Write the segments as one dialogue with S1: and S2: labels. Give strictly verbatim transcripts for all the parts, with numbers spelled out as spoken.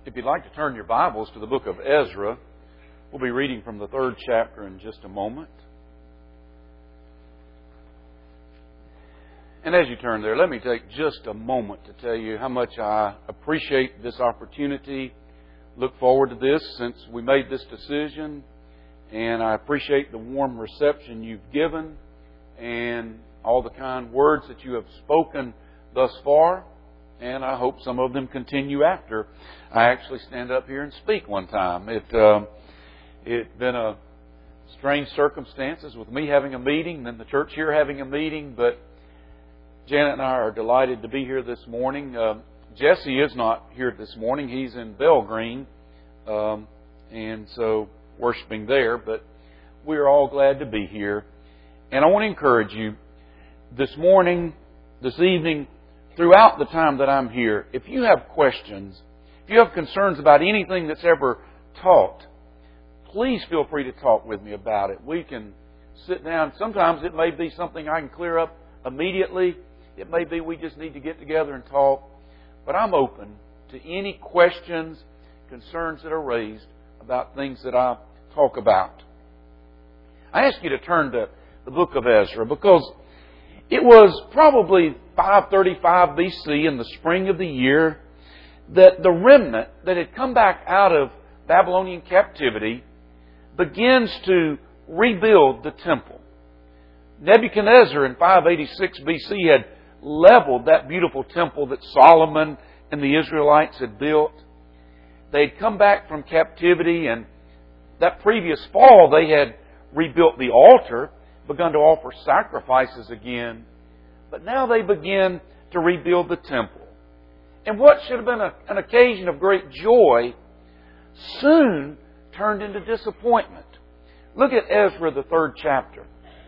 S1: If you'd like to turn your Bibles to the book of Ezra, we'll be reading from the third chapter in just a moment. And as you turn there, let me take just a moment to tell you how much I appreciate this opportunity. Look forward to this since we made this decision. And I appreciate the warm reception you've given and all the kind words that you have spoken thus far. And I hope some of them continue after I actually stand up here and speak one time. It uh, it's been a strange circumstances with me having a meeting, and then the church here having a meeting. But Janet and I are delighted to be here this morning. Uh, Jesse is not here this morning; he's in Belgreen, um, and so worshiping there. But we're all glad to be here, and I want to encourage you this morning, this evening. Throughout the time that I'm here, if you have questions, if you have concerns about anything that's ever taught, please feel free to talk with me about it. We can sit down. Sometimes it may be something I can clear up immediately. It may be we just need to get together and talk. But I'm open to any questions, concerns that are raised about things that I talk about. I ask you to turn to the book of Ezra because it was probably five thirty-five B C in the spring of the year that the remnant that had come back out of Babylonian captivity begins to rebuild the temple. Nebuchadnezzar in five eighty-six B C had leveled that beautiful temple that Solomon and the Israelites had built. They had come back from captivity, and that previous fall they had rebuilt the altar, begun to offer sacrifices again. But now they begin to rebuild the temple. And what should have been a, an occasion of great joy soon turned into disappointment. Look at Ezra, the third chapter.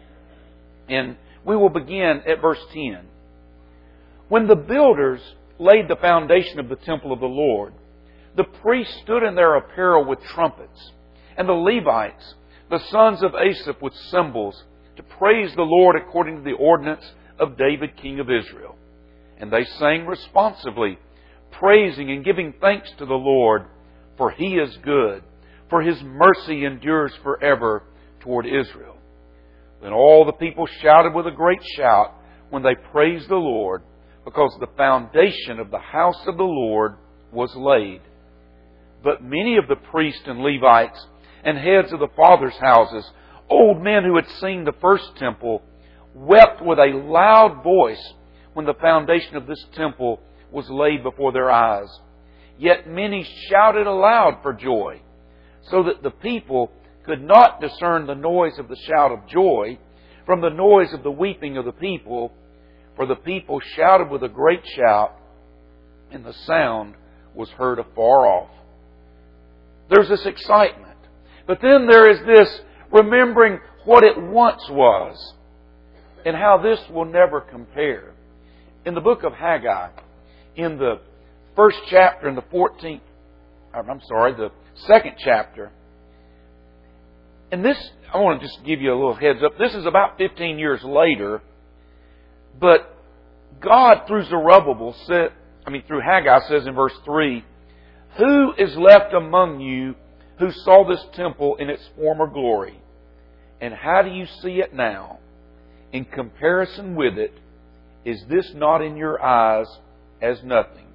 S1: And we will begin at verse ten. When the builders laid the foundation of the temple of the Lord, the priests stood in their apparel with trumpets, and the Levites, the sons of Asaph, with cymbals, to praise the Lord according to the ordinance of David, king of Israel. And they sang responsively, praising and giving thanks to the Lord, for He is good, for His mercy endures forever toward Israel. Then all the people shouted with a great shout when they praised the Lord, because the foundation of the house of the Lord was laid. But many of the priests and Levites and heads of the fathers' houses, old men who had seen the first temple, wept with a loud voice when the foundation of this temple was laid before their eyes. Yet many shouted aloud for joy, so that the people could not discern the noise of the shout of joy from the noise of the weeping of the people, for the people shouted with a great shout, and the sound was heard afar off. There's this excitement, but then there is this remembering what it once was and how this will never compare. In the book of Haggai, in the first chapter, in the fourteenth, I'm sorry, the second chapter, and this, I want to just give you a little heads up. This is about fifteen years later, but God through Zerubbabel said, I mean through Haggai says in verse three, "Who is left among you who saw this temple in its former glory? And how do you see it now? In comparison with it, is this not in your eyes as nothing?"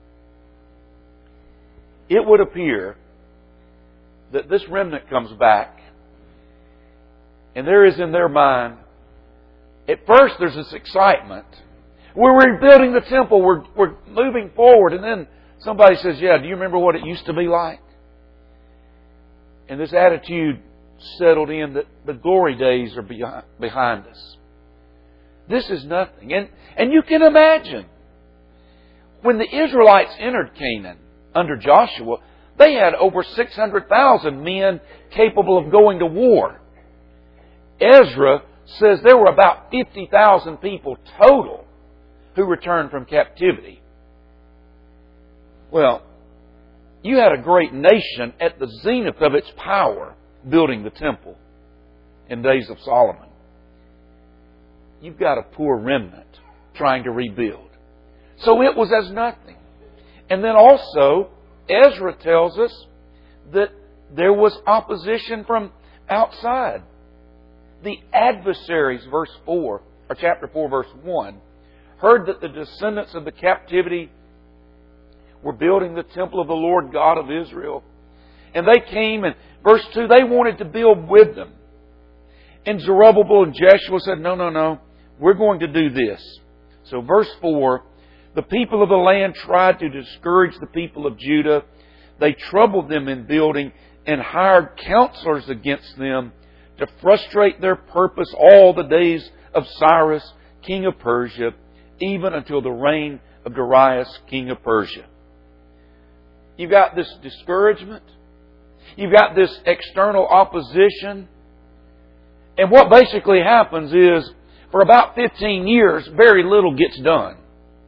S1: It would appear that this remnant comes back, and there is in their mind, at first there's this excitement. We're rebuilding the temple, we're, we're moving forward, and then somebody says, "Yeah, do you remember what it used to be like?" And this attitude settled in that the glory days are behind us. This is nothing. And, and you can imagine, when the Israelites entered Canaan under Joshua, they had over six hundred thousand men capable of going to war. Ezra says there were about fifty thousand people total who returned from captivity. Well, you had a great nation at the zenith of its power building the temple in days of Solomon. You've got a poor remnant trying to rebuild. So it was as nothing. And then also, Ezra tells us that there was opposition from outside. The adversaries, verse four, or chapter four, verse one, heard that the descendants of the captivity were building the temple of the Lord God of Israel. And they came, and verse two, they wanted to build with them. And Zerubbabel and Jeshua said, no, no, no, we're going to do this. So verse four, the people of the land tried to discourage the people of Judah. They troubled them in building and hired counselors against them to frustrate their purpose all the days of Cyrus, king of Persia, even until the reign of Darius, king of Persia. You've got this discouragement. You've got this external opposition. And what basically happens is, for about fifteen years, very little gets done.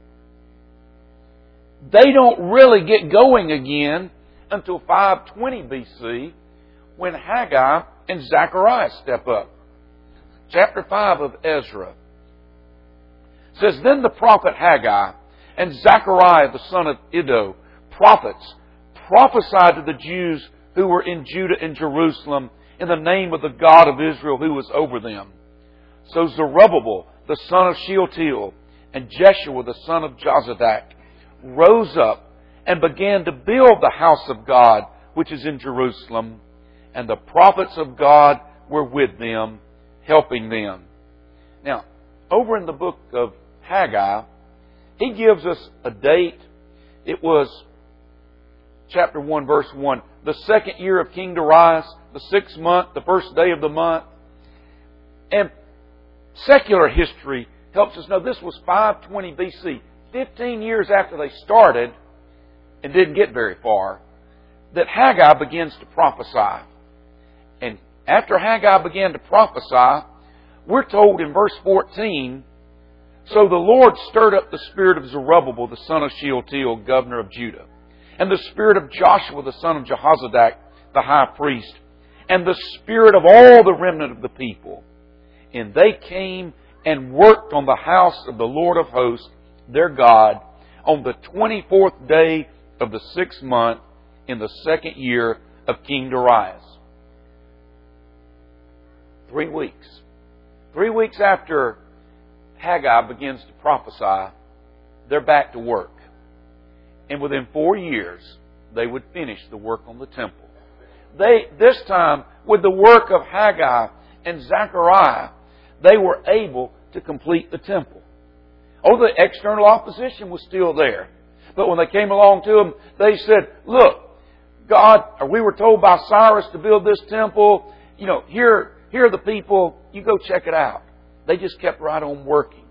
S1: They don't really get going again until five twenty B C, when Haggai and Zechariah step up. Chapter five of Ezra says, Then the prophet Haggai and Zechariah the son of Iddo, prophets, prophesied to the Jews who were in Judah and Jerusalem in the name of the God of Israel who was over them. So Zerubbabel the son of Shealtiel and Jeshua the son of Jozadak rose up and began to build the house of God which is in Jerusalem, and the prophets of God were with them, helping them. Now, over in the book of Haggai, he gives us a date. It was chapter one, verse one. The second year of King Darius, the sixth month, the first day of the month. And secular history helps us know this was five twenty B C, fifteen years after they started and didn't get very far, that Haggai begins to prophesy. And after Haggai began to prophesy, we're told in verse fourteen, So the Lord stirred up the spirit of Zerubbabel, the son of Shealtiel, governor of Judah, and the spirit of Joshua, the son of Jehozadak, the high priest, and the spirit of all the remnant of the people. And they came and worked on the house of the Lord of hosts, their God, on the twenty-fourth day of the sixth month in the second year of King Darius. Three weeks. Three weeks after Haggai begins to prophesy, they're back to work. And within four years, they would finish the work on the temple. They, this time, with the work of Haggai and Zechariah, they were able to complete the temple. Oh, the external opposition was still there. But when they came along to them, they said, look, God, or we were told by Cyrus to build this temple. You know, here, here are the people. You go check it out. They just kept right on working.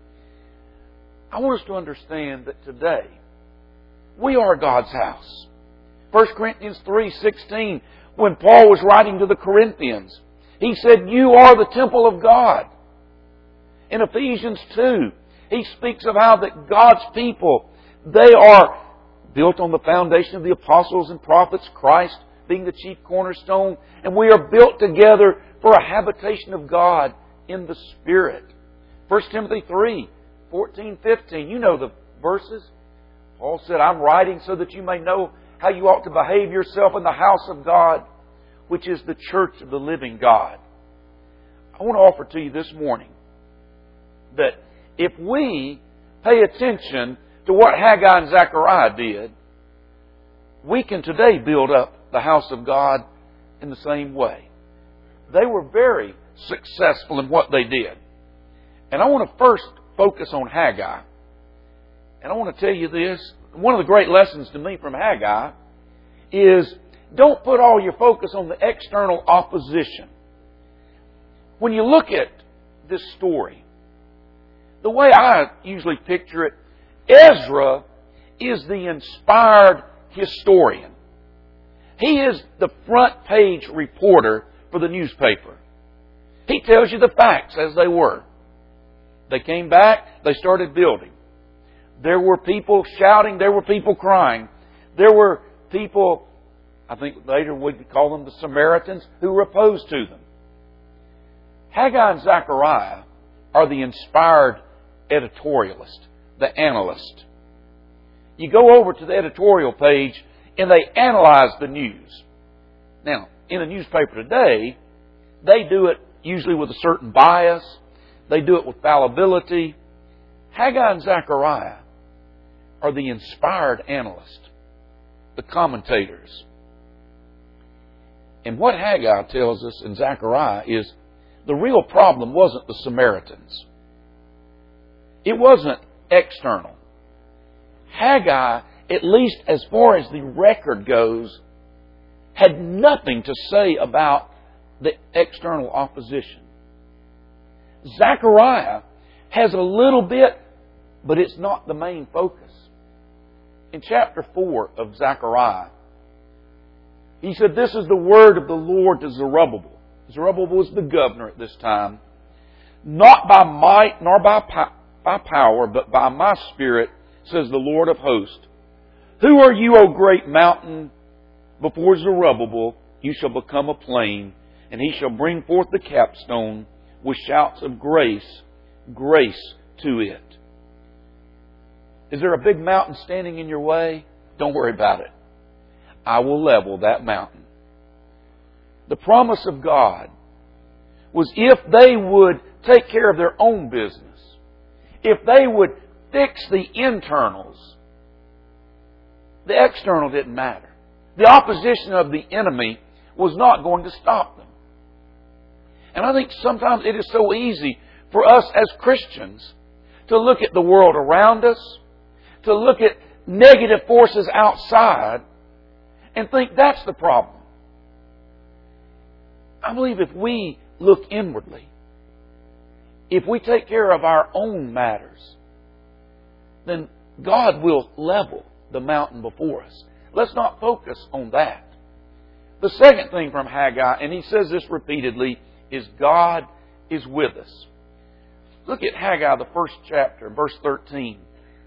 S1: I want us to understand that today, we are God's house. First Corinthians three sixteen, when Paul was writing to the Corinthians, he said, you are the temple of God. In Ephesians two, he speaks of how that God's people, they are built on the foundation of the apostles and prophets, Christ being the chief cornerstone, and we are built together for a habitation of God in the Spirit. First Timothy three fourteen fifteen, you know the verses. Paul said, I'm writing so that you may know how you ought to behave yourself in the house of God, which is the church of the living God. I want to offer to you this morning that if we pay attention to what Haggai and Zechariah did, we can today build up the house of God in the same way. They were very successful in what they did. And I want to first focus on Haggai. And I want to tell you this. One of the great lessons to me from Haggai is don't put all your focus on the external opposition. When you look at this story, the way I usually picture it, Ezra is the inspired historian. He is the front page reporter for the newspaper. He tells you the facts as they were. They came back, they started building. There were people shouting, there were people crying. There were people, I think later we'd call them the Samaritans, who were opposed to them. Haggai and Zechariah are the inspired editorialist, the analyst. You go over to the editorial page and they analyze the news. Now, in a newspaper today, they do it usually with a certain bias. They do it with fallibility. Haggai and Zechariah are the inspired analysts, the commentators. And what Haggai tells us in Zechariah is the real problem wasn't the Samaritans. It wasn't external. Haggai, at least as far as the record goes, had nothing to say about the external opposition. Zechariah has a little bit, but it's not the main focus. In chapter four of Zechariah, he said, "This is the word of the Lord to Zerubbabel." Zerubbabel was the governor at this time. "Not by might nor by, po- by power, but by my Spirit, says the Lord of hosts. Who are you, O great mountain? Before Zerubbabel you shall become a plain, and he shall bring forth the capstone with shouts of grace, grace to it." Is there a big mountain standing in your way? Don't worry about it. I will level that mountain. The promise of God was if they would take care of their own business, if they would fix the internals, the external didn't matter. The opposition of the enemy was not going to stop them. And I think sometimes it is so easy for us as Christians to look at the world around us, to look at negative forces outside, and think that's the problem. I believe if we look inwardly, if we take care of our own matters, then God will level the mountain before us. Let's not focus on that. The second thing from Haggai, and he says this repeatedly, is God is with us. Look at Haggai, the first chapter, verse thirteen.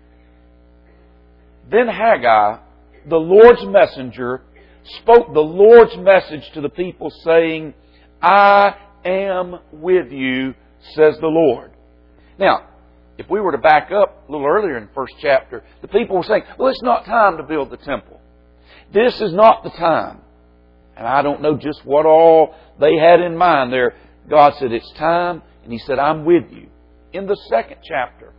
S1: "Then Haggai, the Lord's messenger, spoke the Lord's message to the people, saying, I am with you, says the Lord." Now, if we were to back up a little earlier in the first chapter, the people were saying, well, it's not time to build the temple. This is not the time. And I don't know just what all they had in mind there. God said, it's time. And He said, I'm with you. In the second chapter,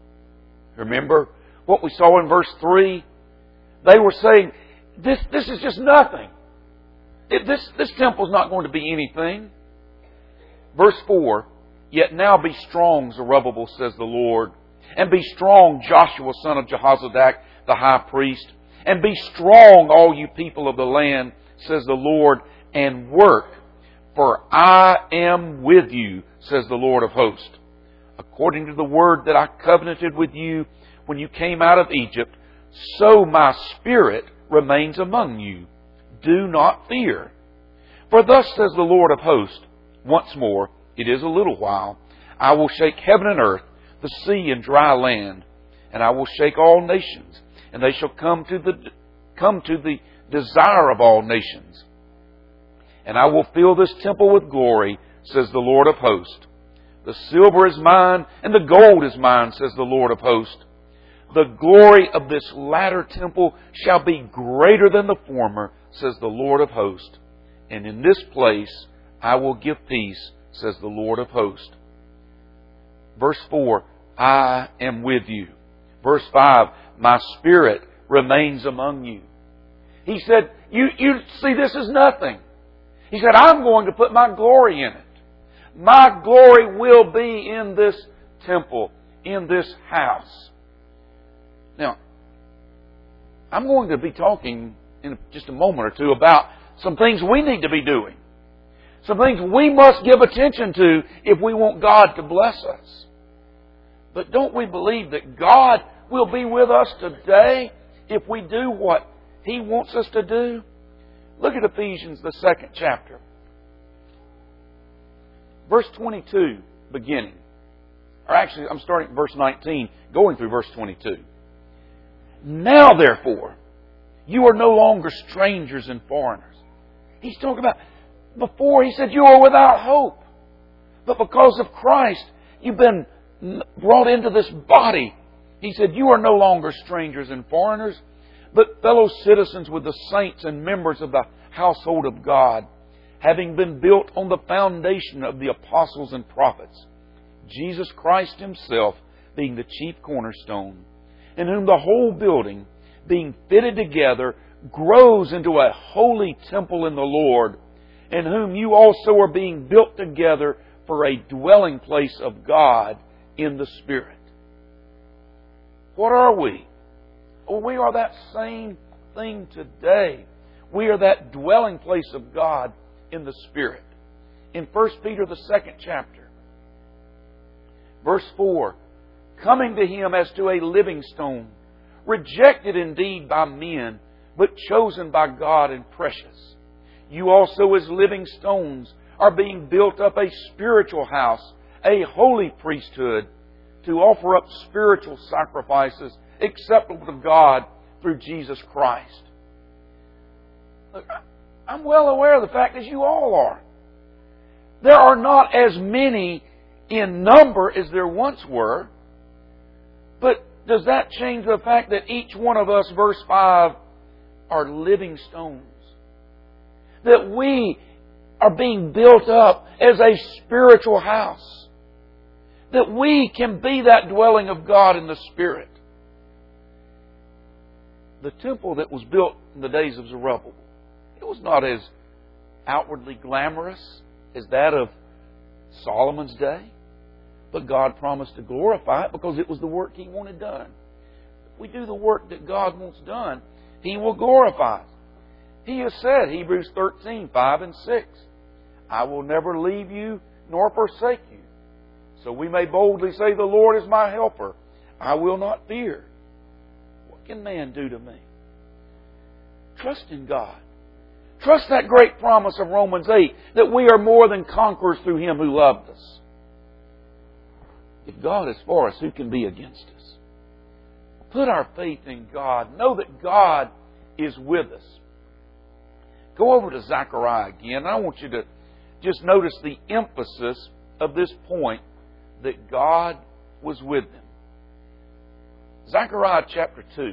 S1: remember what we saw in verse three? They were saying, this, this is just nothing. It, this, this temple's not going to be anything. Verse four, "Yet now be strong, Zerubbabel, says the Lord, and be strong, Joshua, son of Jehozadak, the high priest, and be strong, all you people of the land, says the Lord, and work, for I am with you, says the Lord of hosts. According to the word that I covenanted with you when you came out of Egypt, so my Spirit remains among you. Do not fear. For thus says the Lord of hosts, once more, it is a little while, I will shake heaven and earth, the sea and dry land, and I will shake all nations, and they shall come to the come to the desire of all nations. And I will fill this temple with glory, says the Lord of hosts. The silver is mine, and the gold is mine, says the Lord of hosts. The glory of this latter temple shall be greater than the former, says the Lord of hosts. And in this place I will give peace, says the Lord of hosts. Verse four, I am with you. Verse five, my Spirit remains among you. He said, you, you see, this is nothing. He said, I'm going to put my glory in it. My glory will be in this temple, in this house. Now, I'm going to be talking in just a moment or two about some things we need to be doing. Some things we must give attention to if we want God to bless us. But don't we believe that God will be with us today if we do what He wants us to do? Look at Ephesians, the second chapter. Verse twenty-two, beginning. Or actually, I'm starting at verse nineteen, going through verse twenty-two. Now, therefore, you are no longer strangers and foreigners. He's talking about, before he said you are without hope. But because of Christ, you've been brought into this body. He said you are no longer strangers and foreigners,
S2: but fellow citizens with the saints and members of the household of God, having been built on the foundation of the apostles and prophets, Jesus Christ Himself being the chief cornerstone, in whom the whole building, being fitted together, grows into a holy temple in the Lord, in whom you also are being built together for a dwelling place of God in the Spirit. What are we? Well, we are that same thing today. We are that dwelling place of God in the Spirit. In First Peter, the second chapter, verse four, coming to Him as to a living stone, rejected indeed by men, but chosen by God and precious. You also as living stones are being built up a spiritual house, a holy priesthood, to offer up spiritual sacrifices acceptable to God through Jesus Christ. Look, I'm well aware of the fact that you all are. There are not as many in number as there once were, but does that change the fact that each one of us, verse five, are living stones? That we are being built up as a spiritual house. That we can be that dwelling of God in the Spirit. The temple that was built in the days of Zerubbabel, it was not as outwardly glamorous as that of Solomon's day. But God promised to glorify it because it was the work He wanted done. If we do the work that God wants done, He will glorify it. He has said, Hebrews thirteen, five and six, I will never leave you nor forsake you. So we may boldly say, the Lord is my helper. I will not fear. What can man do to me? Trust in God. Trust that great promise of Romans eight, that we are more than conquerors through Him who loved us. If God is for us, who can be against us? Put our faith in God. Know that God is with us. Go over to Zechariah again. I want you to just notice the emphasis of this point, that God was with them. Zechariah chapter two.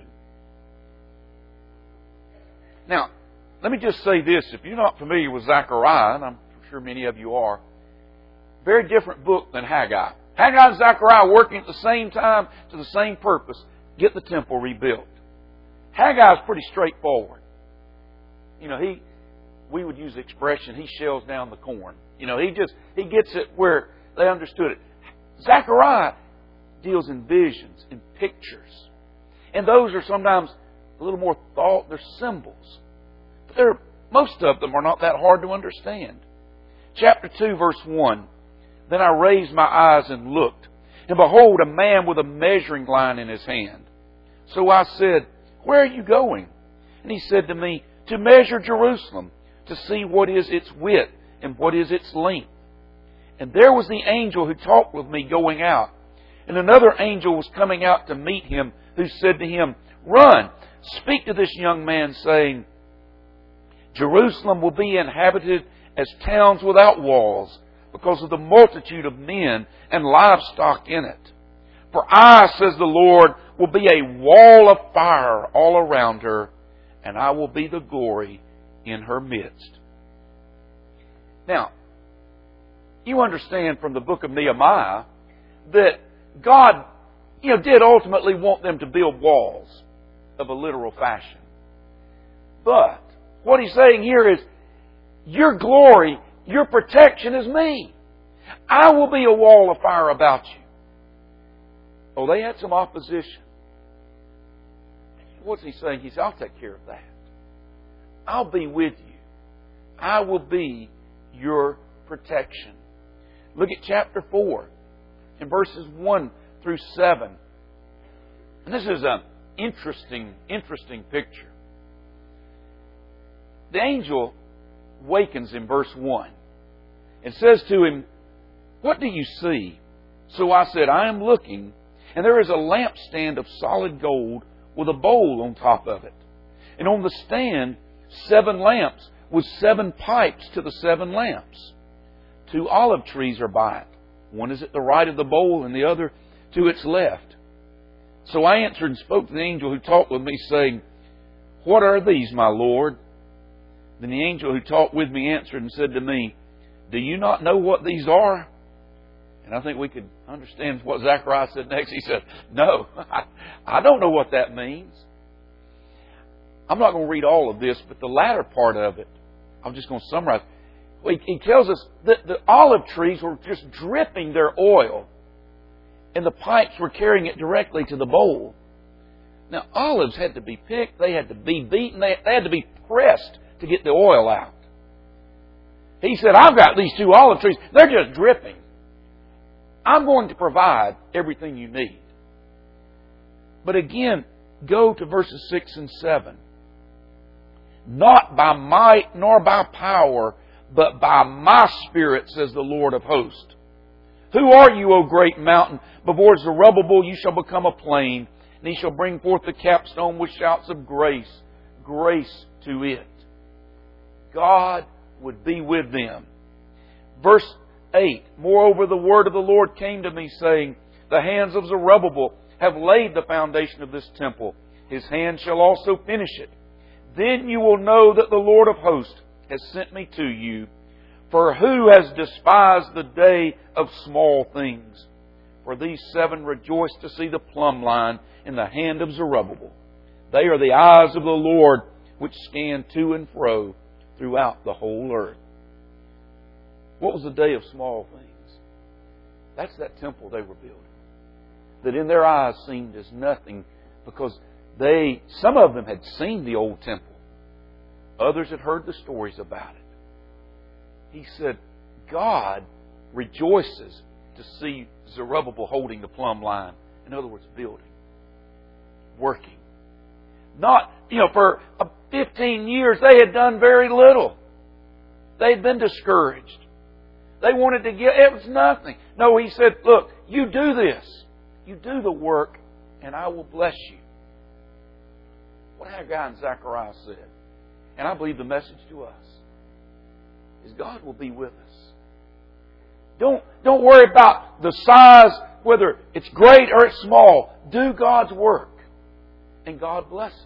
S2: Now, let me just say this. If you're not familiar with Zechariah, and I'm sure many of you are, very different book than Haggai. Haggai and Zechariah working at the same time to the same purpose, get the temple rebuilt. Haggai is pretty straightforward. You know, he, we would use the expression, he shells down the corn. You know, he just, he gets it where they understood it. Zechariah deals in visions, in pictures. And those are sometimes a little more thought, they're symbols. But they're, most of them are not that hard to understand. Chapter two, verse one. Then I raised my eyes and looked, and behold, a man with a measuring line in his hand. So I said, where are you going? And he said to me, to measure Jerusalem, to see what is its width and what is its length. And there was the angel who talked with me going out. And another angel was coming out to meet him, who said to him, run, speak to this young man, saying, Jerusalem will be inhabited as towns without walls, because of the multitude of men and livestock in it. For I, says the Lord, will be a wall of fire all around her, and I will be the glory in her midst. Now, you understand from the book of Nehemiah that God, you know, did ultimately want them to build walls of a literal fashion. But what He's saying here is, your glory, your protection is me. I will be a wall of fire about you. Oh, they had some opposition. What's He saying? He said, I'll take care of that. I'll be with you. I will be your protection. Look at chapter four in verses one through seven. And this is an interesting, interesting picture. The angel wakens in verse one and says to him, what do you see? So I said, I am looking, and there is a lampstand of solid gold with a bowl on top of it. And on the stand, seven lamps with seven pipes to the seven lamps. Two olive trees are by it. One is at the right of the bowl and the other to its left. So I answered and spoke to the angel who talked with me, saying, "What are these, my Lord?" Then the angel who talked with me answered and said to me, "Do you not know what these are?" And I think we could understand what Zechariah said next. He said, "No, I don't know what that means." I'm not going to read all of this, but the latter part of it, I'm just going to summarize. He tells us that the olive trees were just dripping their oil, and the pipes were carrying it directly to the bowl. Now, olives had to be picked, they had to be beaten, they had to be pressed to get the oil out. He said, "I've got these two olive trees, they're just dripping. I'm going to provide everything you need." But again, go to verses six and seven. "Not by might nor by power, but by my Spirit, says the Lord of hosts. Who are you, O great mountain? Before Zerubbabel you shall become a plain, and he shall bring forth the capstone with shouts of grace, grace to it." God would be with them. Verse eight, "Moreover, the word of the Lord came to me, saying, The hands of Zerubbabel have laid the foundation of this temple. His hand shall also finish it. Then you will know that the Lord of hosts has sent me to you. For who has despised the day of small things? For these seven rejoice to see the plumb line in the hand of Zerubbabel. They are the eyes of the Lord, which scan to and fro throughout the whole earth." What was the day of small things? That's that temple they were building, that in their eyes seemed as nothing, because they, some of them had seen the old temple. Others had heard the stories about it. He said, God rejoices to see Zerubbabel holding the plumb line. In other words, building, working. Not, you know, for fifteen years they had done very little. They had been discouraged. They wanted to get, it was nothing. No, he said, "Look, you do this. You do the work, and I will bless you." What Haggai and Zechariah said, and I believe the message to us, is God will be with us. Don't, don't worry about the size, whether it's great or it's small. Do God's work, and God blesses.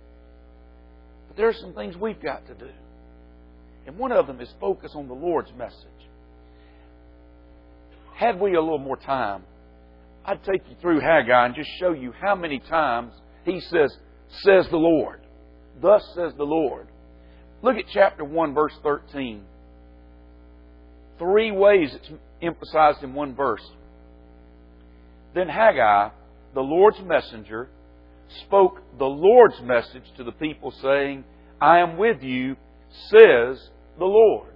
S2: But there are some things we've got to do. And one of them is focus on the Lord's message. Had we a little more time, I'd take you through Haggai and just show you how many times he says, "Says the Lord." Thus says the Lord. Look at chapter one, verse thirteen. Three ways it's emphasized in one verse. "Then Haggai, the Lord's messenger, spoke the Lord's message to the people, saying, I am with you, says the Lord."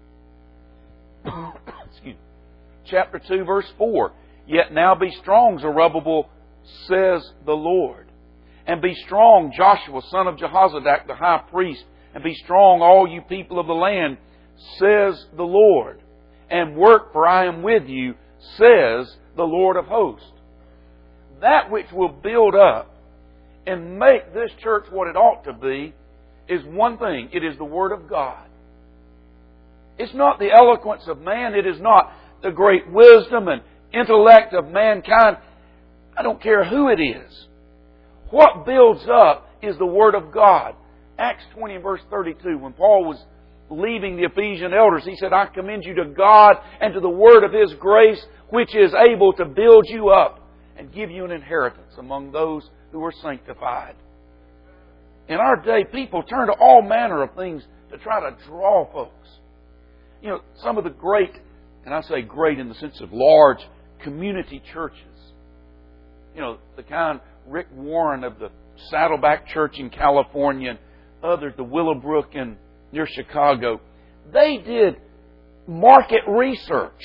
S2: Excuse me. Chapter two, verse four. "Yet now be strong, Zerubbabel, says the Lord. And be strong, Joshua, son of Jehozadak, the high priest. And be strong, all you people of the land, says the Lord. And work, for I am with you, says the Lord of hosts." That which will build up and make this church what it ought to be is one thing. It is the Word of God. It's not the eloquence of man. It is not the great wisdom and intellect of mankind. I don't care who it is. What builds up is the Word of God. Acts twenty, verse thirty-two, when Paul was leaving the Ephesian elders, he said, "I commend you to God and to the word of His grace, which is able to build you up and give you an inheritance among those who are sanctified." In our day, people turn to all manner of things to try to draw folks. You know, some of the great, and I say great in the sense of large, community churches. You know, the kind Rick Warren of the Saddleback Church in California, and others, the Willowbrook in near Chicago. They did market research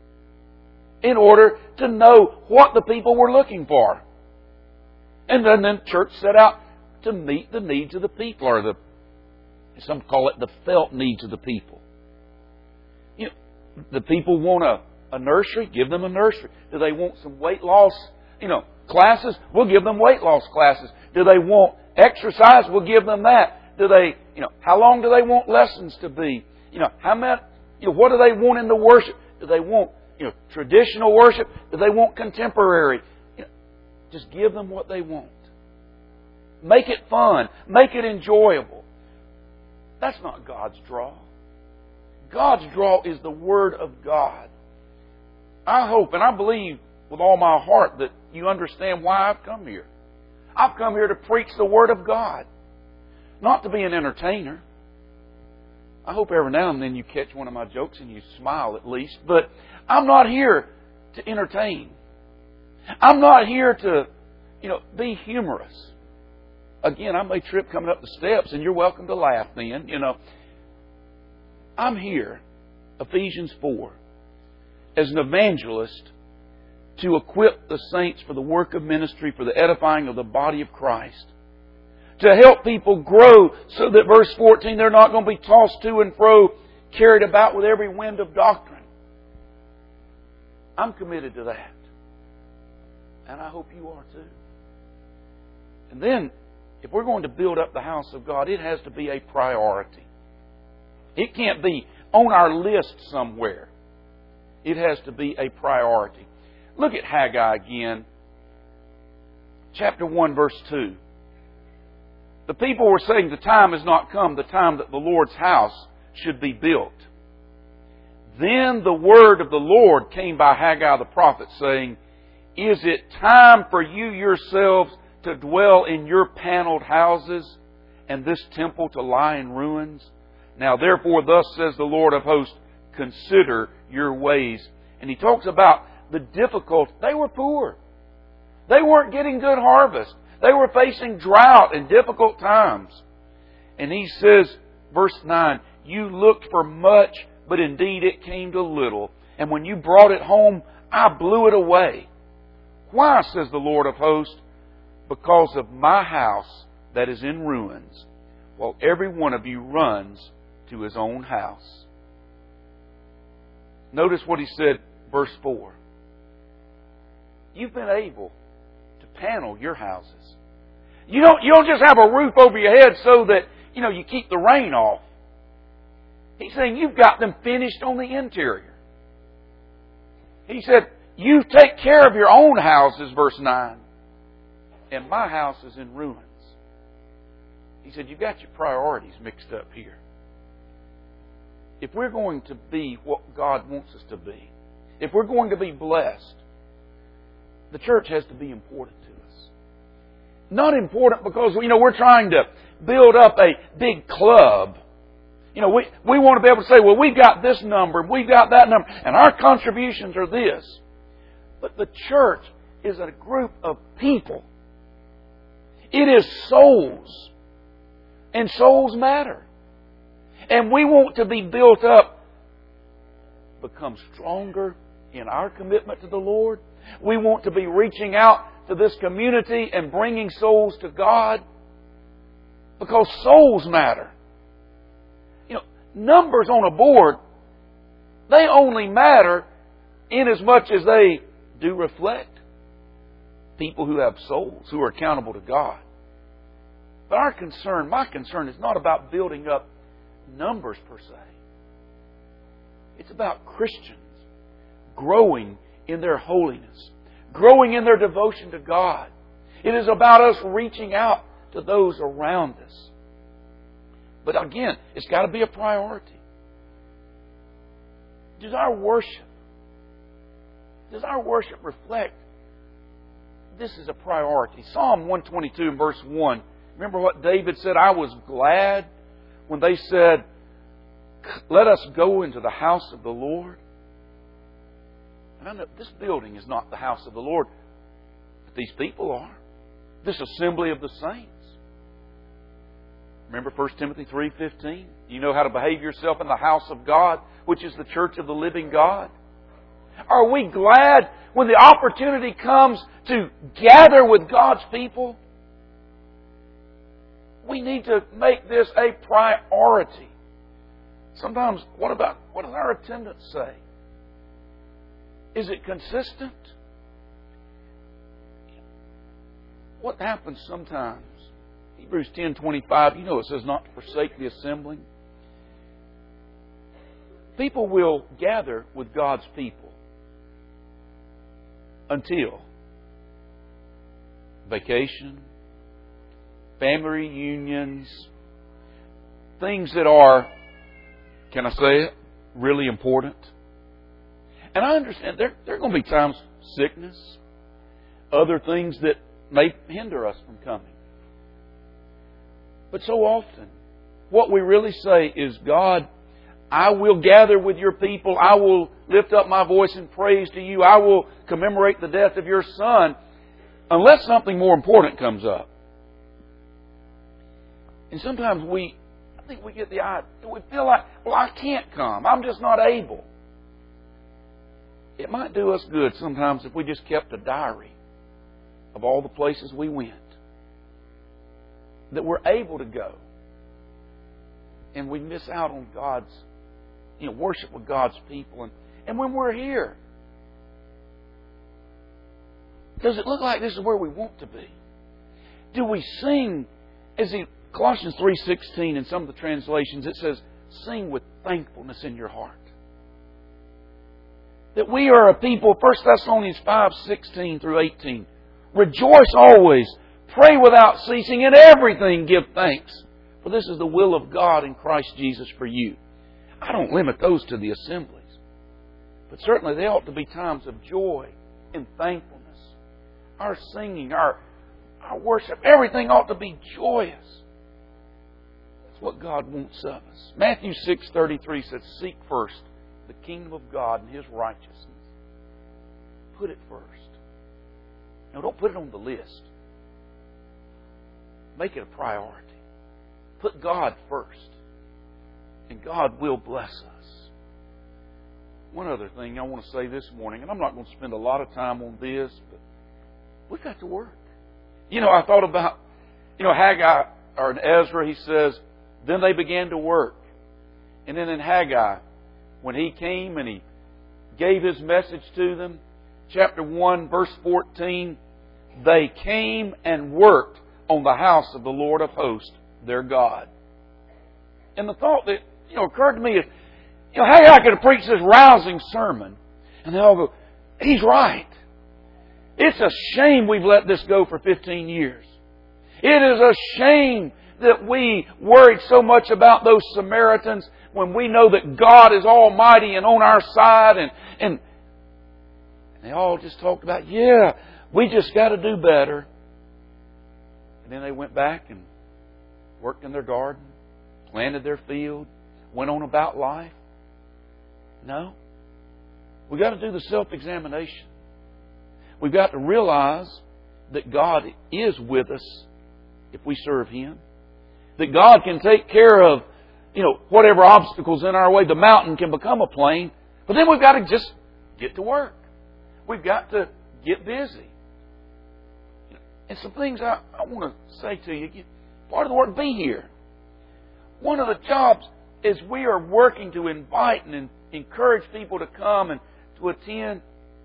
S2: in order to know what the people were looking for. And then the church set out to meet the needs of the people, or the, some call it the felt needs of the people. You know, the people want a, a nursery, give them a nursery. Do they want some weight loss, you know, classes? We'll give them weight loss classes. Do they want exercise? We'll give them that. Do they, you know, how long do they want lessons to be? You know, how many, you know, what do they want in the worship? Do they want, you know, traditional worship? Do they want contemporary? You know, just give them what they want. Make it fun. Make it enjoyable. That's not God's draw. God's draw is the Word of God. I hope and I believe with all my heart that you understand why I've come here. I've come here to preach the Word of God, not to be an entertainer. I hope every now and then you catch one of my jokes and you smile at least, but I'm not here to entertain. I'm not here to, you know, be humorous. Again, I may trip coming up the steps and you're welcome to laugh then, you know. I'm here, Ephesians four, as an evangelist to equip the saints for the work of ministry, for the edifying of the body of Christ. To help people grow so that, verse fourteen, they're not going to be tossed to and fro, carried about with every wind of doctrine. I'm committed to that. And I hope you are too. And then, if we're going to build up the house of God, it has to be a priority. It can't be on our list somewhere. It has to be a priority. Look at Haggai again. Chapter one, verse two. The people were saying the time has not come, the time that the Lord's house should be built. Then the word of the Lord came by Haggai the prophet, saying, Is it time for you yourselves to dwell in your paneled houses, and this temple to lie in ruins? Now therefore, thus says the Lord of hosts, consider your ways. And he talks about the difficulty. They were poor. They weren't getting good harvest. They were facing drought and difficult times. And he says, verse nine, You looked for much, but indeed it came to little. And when you brought it home, I blew it away. Why, says the Lord of hosts? Because of my house that is in ruins, while every one of you runs to his own house. Notice what he said, verse four. You've been able to panel your houses. You don't, you don't just have a roof over your head so that, you know, you keep the rain off. He's saying you've got them finished on the interior. He said, you take care of your own houses, verse nine. And my house is in ruins. He said, you've got your priorities mixed up here. If we're going to be what God wants us to be, if we're going to be blessed, the church has to be important to us. Not important because, you know, we're trying to build up a big club. You know, we, we want to be able to say, well, we've got this number, and we've got that number, and our contributions are this. But the church is a group of people. It is souls. And souls matter. And we want to be built up, become stronger in our commitment to the Lord. We want to be reaching out to this community and bringing souls to God. Because souls matter. You know, numbers on a board, they only matter in as much as they do reflect people who have souls, who are accountable to God. But our concern, my concern, is not about building up numbers per se. It's about Christians growing in their holiness, growing in their devotion to God. It is about us reaching out to those around us. But again, it's got to be a priority. Does our worship, does our worship reflect this is a priority? Psalm one twenty-two and verse one. Remember what David said? I was glad when they said, let us go into the house of the Lord. And I know this building is not the house of the Lord, but these people are. This assembly of the saints. Remember First Timothy three fifteen? You know how to behave yourself in the house of God, which is the church of the living God. Are we glad when the opportunity comes to gather with God's people? We need to make this a priority. Sometimes, what about, what does our attendance say? Is it consistent? What happens sometimes? Hebrews ten twenty-five, you know it says not to forsake the assembling. People will gather with God's people until vacation, family reunions, things that are, can I say it, really important. And I understand there, there are going to be times, sickness, other things that may hinder us from coming. But so often, what we really say is, God, I will gather with your people. I will lift up my voice in praise to you. I will commemorate the death of your Son, unless something more important comes up. And sometimes we, I think we get the idea, we feel like, well, I can't come. I'm just not able. It might do us good sometimes if we just kept a diary of all the places we went, that we're able to go. And we miss out on God's, you know, worship with God's people. And, and when we're here, does it look like this is where we want to be? Do we sing, as in Colossians three sixteen in some of the translations, it says, sing with thankfulness in your heart. That we are a people, First Thessalonians five sixteen through eighteen, rejoice always, pray without ceasing, in everything give thanks. For this is the will of God in Christ Jesus for you. I don't limit those to the assemblies. But certainly they ought to be times of joy and thankfulness. Our singing, our, our worship, everything ought to be joyous. That's what God wants of us. Matthew six thirty-three says, seek first the kingdom of God and His righteousness. Put it first. Now don't put it on the list. Make it a priority. Put God first. And God will bless us. One other thing I want to say this morning, and I'm not going to spend a lot of time on this, but we've got to work. You know, I thought about, you know, Haggai, or in Ezra, he says, then they began to work. And then in Haggai, when he came and he gave his message to them, chapter one, verse fourteen, they came and worked on the house of the Lord of hosts, their God. And the thought that, you know, occurred to me is, you know, Haggai could have preached this rousing sermon, and they all go, he's right. It's a shame we've let this go for fifteen years. It is a shame that we worried so much about those Samaritans when we know that God is almighty and on our side. And, and they all just talked about, yeah, we just got to do better. And then they went back and worked in their garden, planted their field, went on about life. No. We've got to do the self-examination. We've got to realize that God is with us if we serve Him. That God can take care of, you know, whatever obstacles in our way. The mountain can become a plain. But then we've got to just get to work. We've got to get busy. And some things I, I want to say to you. Part of the work, be here. One of the jobs is we are working to invite and encourage people to come and to attend.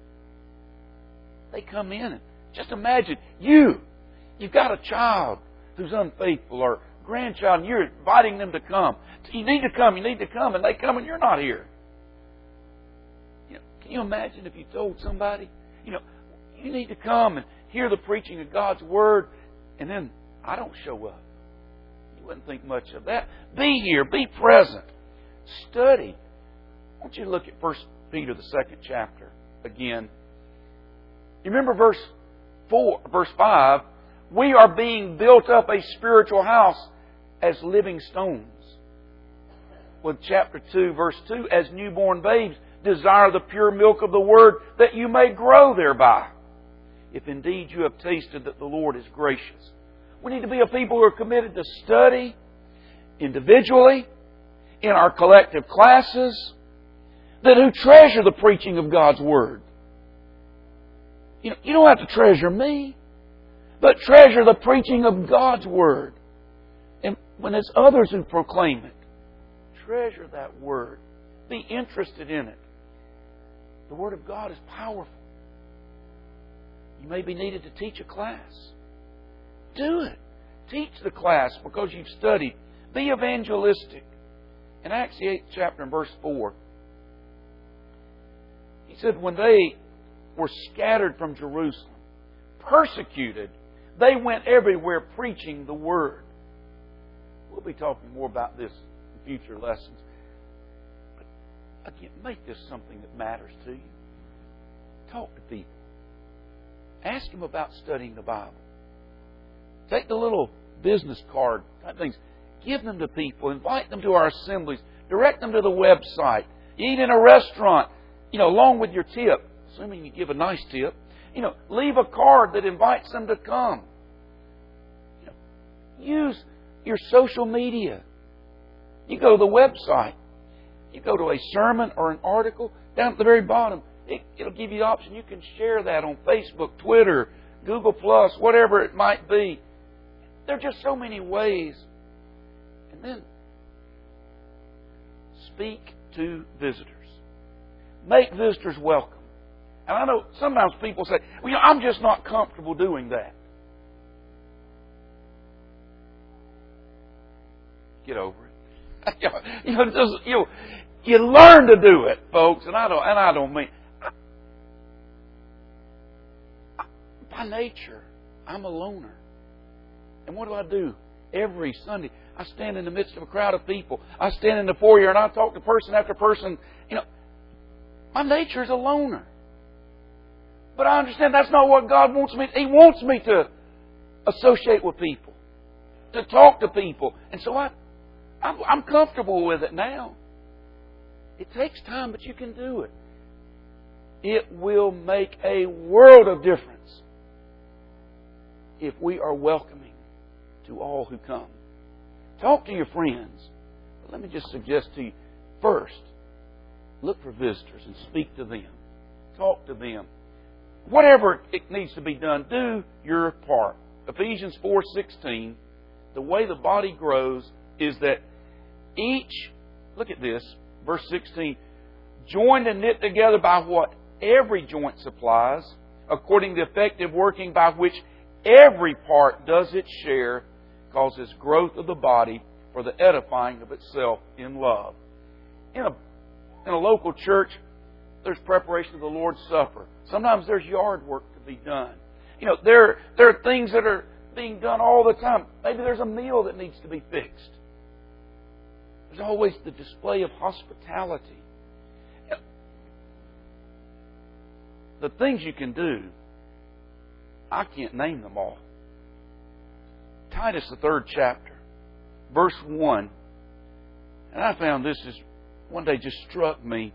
S2: They come in and just imagine you, you've got a child who's unfaithful or grandchild and you're inviting them to come. You need to come, you need to come, and they come and you're not here. You know, can you imagine if you told somebody, you know, you need to come and hear the preaching of God's Word, and then I don't show up? You wouldn't think much of that. Be here. Be present. Study. I want you to look at First Peter, the second chapter, again. You remember verse four, verse five? We are being built up a spiritual house as living stones. With chapter two, verse two, as newborn babes, desire the pure milk of the Word that you may grow thereby. If indeed you have tasted that the Lord is gracious. We need to be a people who are committed to study individually, in our collective classes, that who treasure the preaching of God's Word. You know, you don't have to treasure me, but treasure the preaching of God's Word. And when it's others who proclaim it, treasure that Word. Be interested in it. The Word of God is powerful. You may be needed to teach a class. Do it. Teach the class because you've studied. Be evangelistic. In Acts the eighth chapter and verse four, he said, when they were scattered from Jerusalem, persecuted They went everywhere preaching the Word. We'll be talking more about this in future lessons. But again, make this something that matters to you. Talk to people. Ask them about studying the Bible. Take the little business card type things. Give them to people. Invite them to our assemblies. Direct them to the website. You eat in a restaurant, you know, along with your tip, assuming you give a nice tip. You know, leave a card that invites them to come. You know, use your social media. You go to the website. You go to a sermon or an article. Down at the very bottom, it, it'll give you the option. You can share that on Facebook, Twitter, Google Plus, whatever it might be. There are just so many ways. And then speak to visitors. Make visitors welcome. And I know sometimes people say, well, you know, I'm just not comfortable doing that. Get over it. you know, just, you know, you learn to do it, folks. And I don't, and I don't mean I, I, by nature, I'm a loner. And what do I do every Sunday? I stand in the midst of a crowd of people. I stand in the foyer and I talk to person after person. You know, my nature is a loner. But I understand that's not what God wants me to. He wants me to associate with people, to talk to people. And so I, I'm, I'm comfortable with it now. It takes time, but you can do it. It will make a world of difference if we are welcoming to all who come. Talk to your friends. But let me just suggest to you, first, look for visitors and speak to them. Talk to them. Whatever it needs to be done, do your part. Ephesians four sixteen, the way the body grows is that each, look at this, verse sixteen, joined and knit together by what every joint supplies, according to the effective working by which every part does its share, causes growth of the body for the edifying of itself in love. In a, in a local church, there's preparation of the Lord's Supper. Sometimes there's yard work to be done. You know, there, there are things that are being done all the time. Maybe there's a meal that needs to be fixed. There's always the display of hospitality. You know, the things you can do, I can't name them all. Titus, the third chapter, verse one. And I found this is one day just struck me.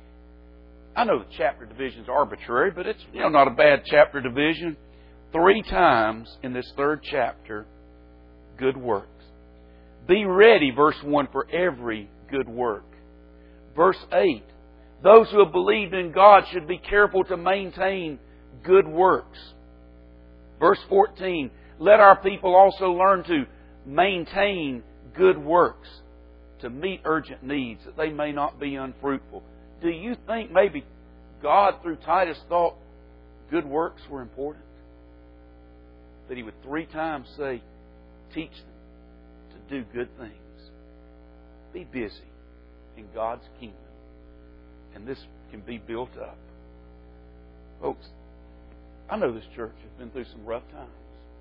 S2: I know the chapter division is arbitrary, but it's, you know, not a bad chapter division. Three times in this third chapter, good works. Be ready, verse one, for every good work. Verse eight, those who have believed in God should be careful to maintain good works. Verse fourteen, let our people also learn to maintain good works, to meet urgent needs, that they may not be unfruitful. Do you think maybe God, through Titus, thought good works were important? That He would three times say, teach them to do good things. Be busy in God's kingdom. And this can be built up. Folks, I know this church has been through some rough times.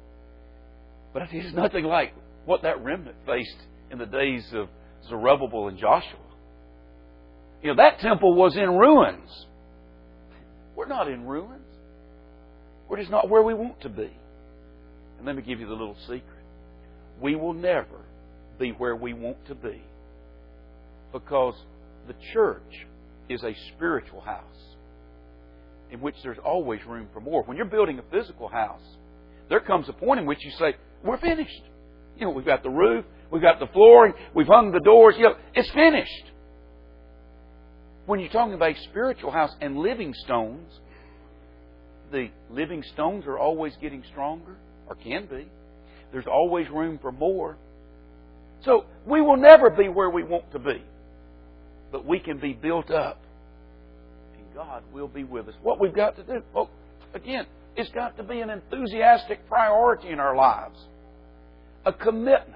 S2: But it is nothing like what that remnant faced in the days of Zerubbabel and Joshua. You know, that temple was in ruins. We're not in ruins. We're just not where we want to be. And let me give you the little secret. We will never be where we want to be, because the church is a spiritual house in which there's always room for more. When you're building a physical house, there comes a point in which you say, we're finished. You know, we've got the roof, we've got the flooring, we've hung the doors, you know, it's finished. When you're talking about a spiritual house and living stones, the living stones are always getting stronger, or can be. There's always room for more. So we will never be where we want to be, but we can be built up, and God will be with us. What we've got to do, well, again, it's got to be an enthusiastic priority in our lives, a commitment,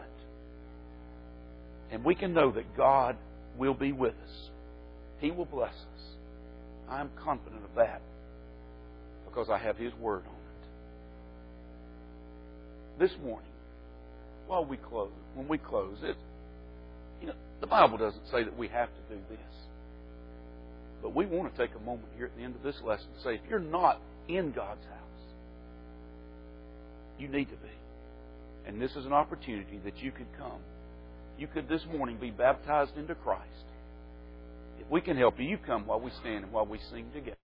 S2: and we can know that God will be with us. He will bless us. I'm confident of that because I have His Word on it.
S1: this morning, while we close, when we close, it, you know, the Bible doesn't say that we have to do this. But we want to take a moment here at the end of this lesson to say, if you're not in God's house, you need to be. And this is an opportunity that you could come. You could this morning be baptized into Christ. If we can help you, you come while we stand and while we sing together.